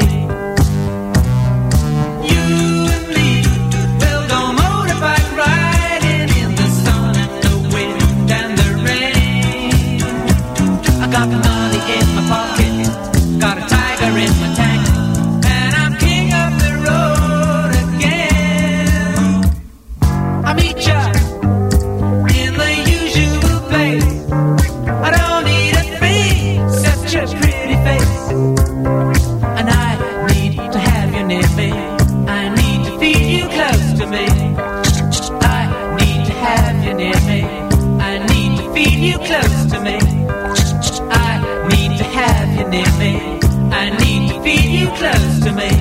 You and me, we'll go motorbike riding in the sun and the wind and the rain. I got money in my pocket, got a tiger in my tank, and I'm king of the road again. I meet ya in the usual place. I don't need a fee, such a pretty face. And I need to have you near me, I need to feel you close to me. I need to have you near me, I need to feel you close to me. I need to have you near me, I need to feel you close to me.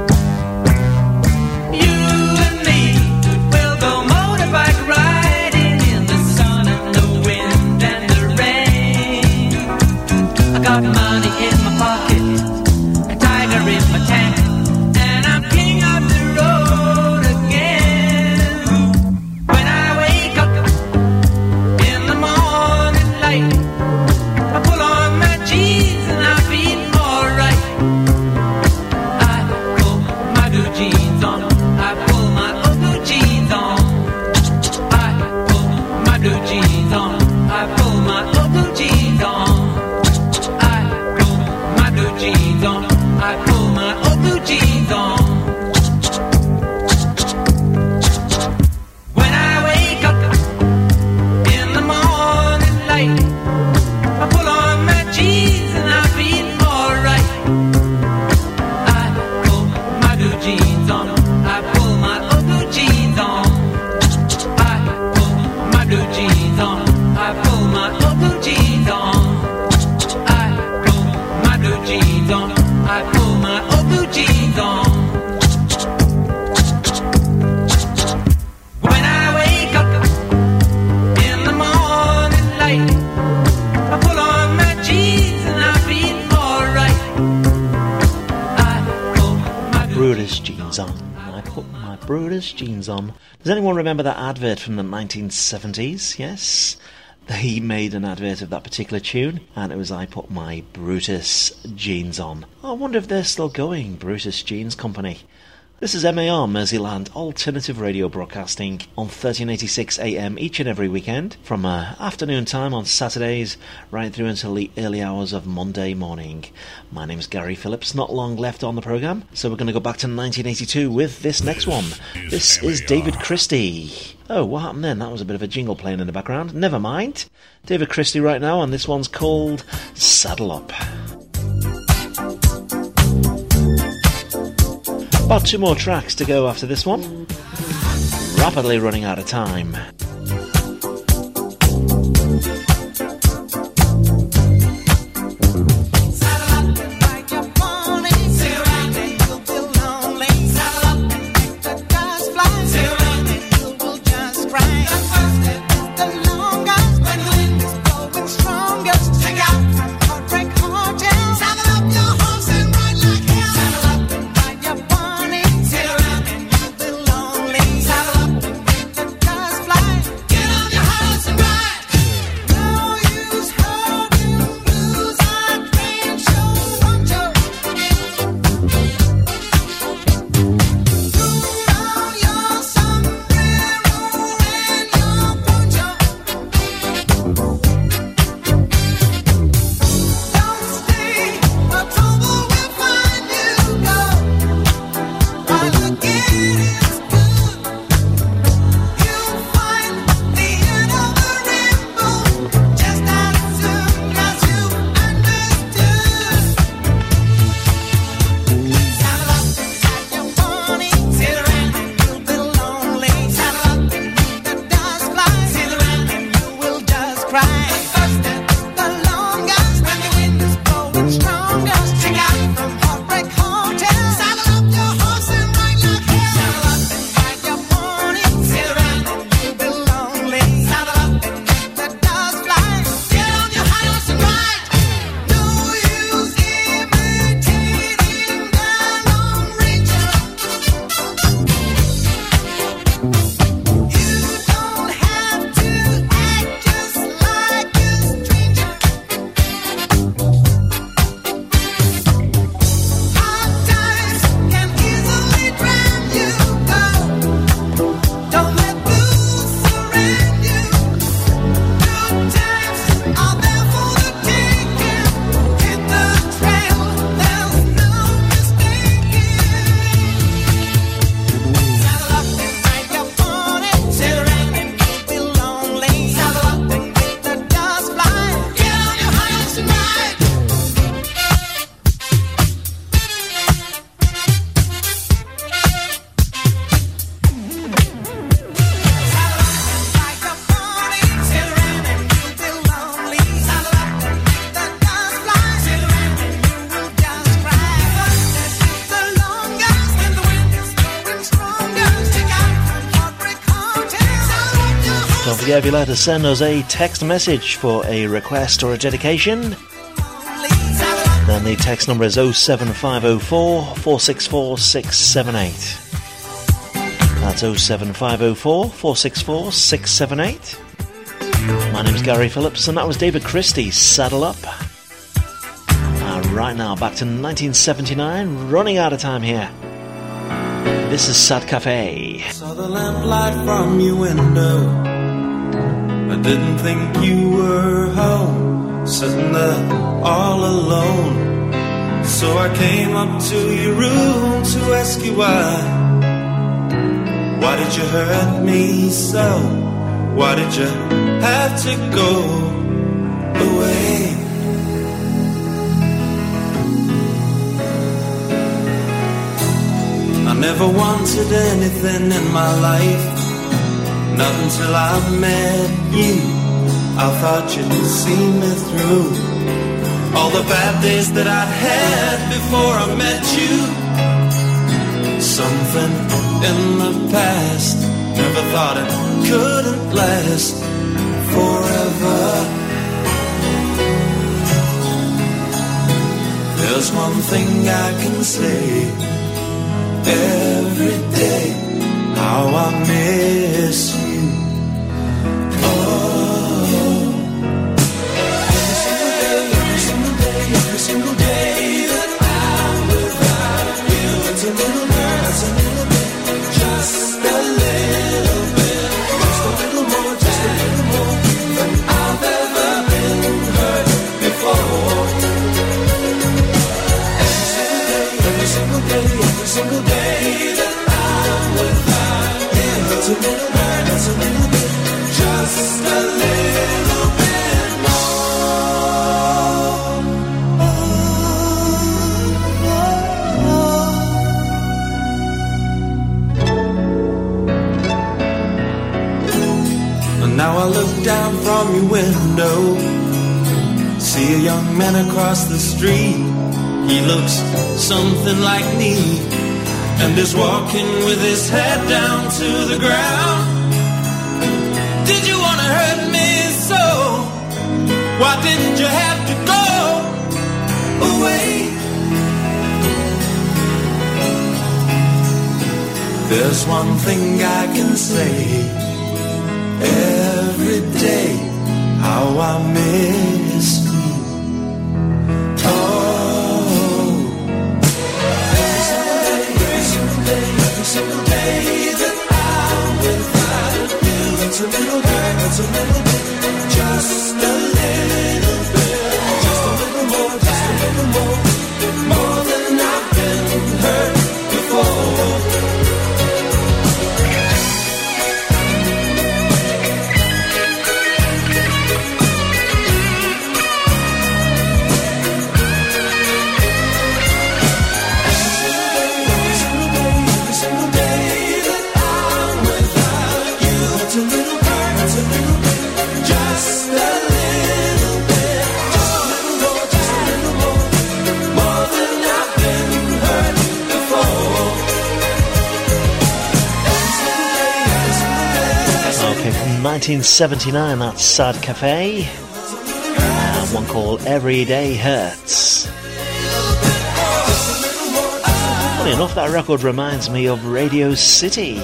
You and me, we'll go motorbike riding in the sun and the wind and the rain. I got money in my pocket, a tiger in my tank, and I'm king of the road again. When I wake up in the morning put my Brutus jeans on. Does anyone remember that advert from the nineteen seventies? Yes? They made an advert of that particular tune, and it was I Put My Brutus Jeans On. I wonder if they're still going, Brutus Jeans Company. This is M A R Merseyland Alternative Radio broadcasting on thirteen eighty-six A M each and every weekend from uh, afternoon time on Saturdays right through until the early hours of Monday morning. My name's Gary Phillips, not long left on the programme, so we're going to go back to nineteen eighty-two with this next one. This is David Christie. Oh, what happened then? That was a bit of a jingle playing in the background. Never mind. David Christie right now, and this one's called Saddle Up. About two more tracks to go after this one. Rapidly running out of time. If you'd like to send us a text message for a request or a dedication, then the text number is oh seven five oh four, four six four, six seven eight. That's oh seven five oh four, four six four, six seven eight. My name's Gary Phillips, and that was David Christie, Saddle Up. And right now, back to nineteen seventy-nine, running out of time here. This is Sad Cafe. Saw the lamplight from your window. I didn't think you were home, sitting there all alone. So I came up to your room to ask you why. Why did you hurt me so? Why did you have to go away? I never wanted anything in my life, not until I met you. I thought you'd see me through all the bad days that I had before I met you. Something in the past, never thought it couldn't last forever. There's one thing I can say, every day how I miss you. Oh, every single day, every single day, every single day that I'm without you. It's a little bit, it's a little bit, just a little bit, just a little more, just a little more than I've ever been hurt before. Every single day, every single day that I'm without you. It's a little bit, it's a little bit, just a little bit more. And now I look down from your window, see a young man across the street. He looks something like me, and is walking with his head down to the ground. Did you want to hurt me so? Why didn't you have to go away? There's one thing I can say, every day how I miss you. Every single day that I'm without you. It's a little bit, it's a little bit, just a little bit, just a little more, just a little more, more than I've been hurt before. nineteen seventy-nine, that's Sad Cafe, and one called Every Day Hurts. Funny enough, that record reminds me of Radio City.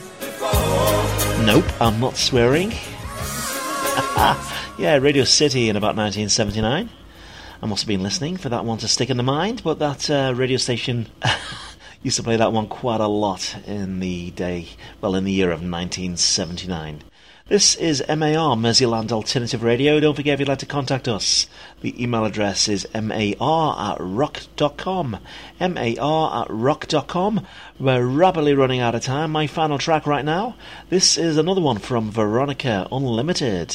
Nope, I'm not swearing. Yeah, Radio City in about nineteen seventy-nine. I must have been listening for that one to stick in the mind, but that uh, radio station used to play that one quite a lot in the day, well, in the year of nineteen seventy-nine. This is M A R, Merseyland Alternative Radio. Don't forget, if you'd like to contact us, the email address is mar at rock dot com. mar at rock dot com. We're rapidly running out of time. My final track right now, this is another one from Veronica Unlimited.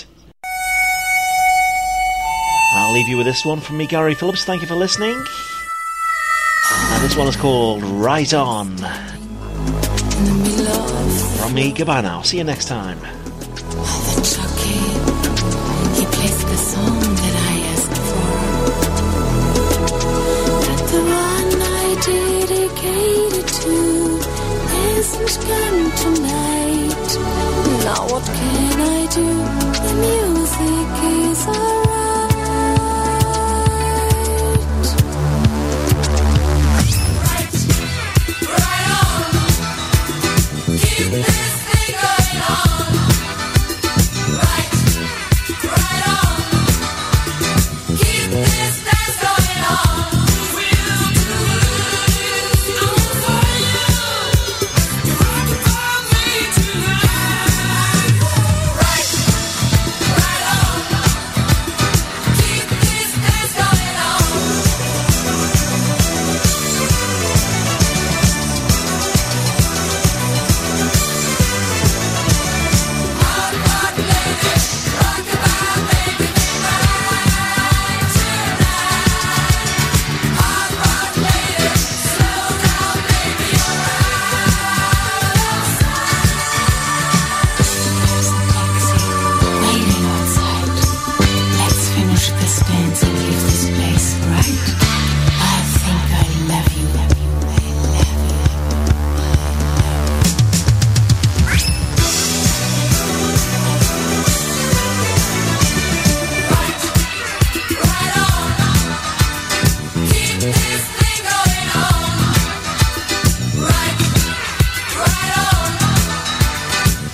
I'll leave you with this one from me, Gary Phillips. Thank you for listening. And this one is called Right On. From me, goodbye now. See you next time. He plays the song that I asked for, that the one I dedicated to isn't come tonight. Now what can I do? The music is alright. Right, right on. Keep this thing going on.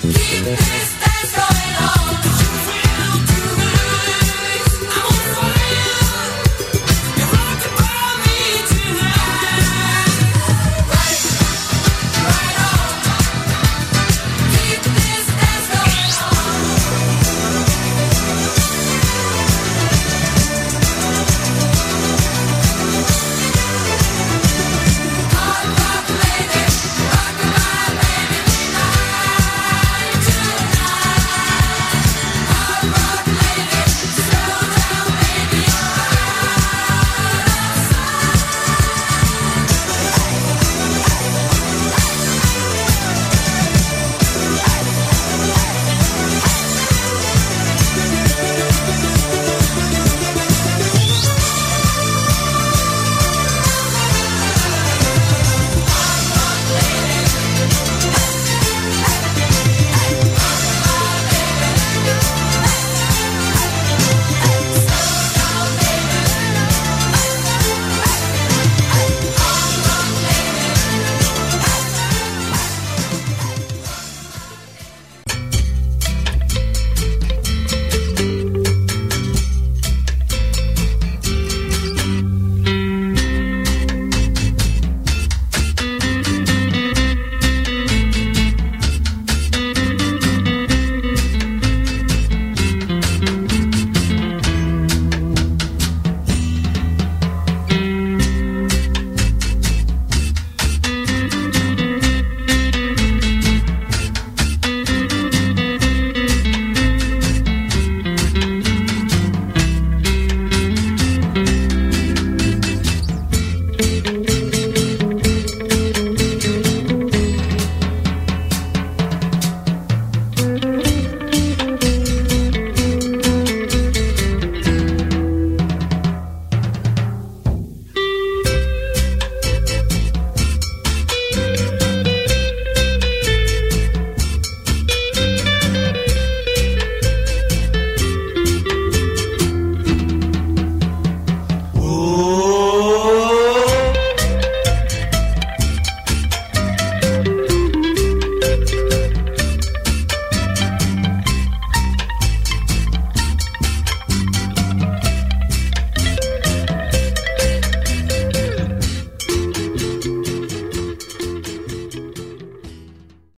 Keep us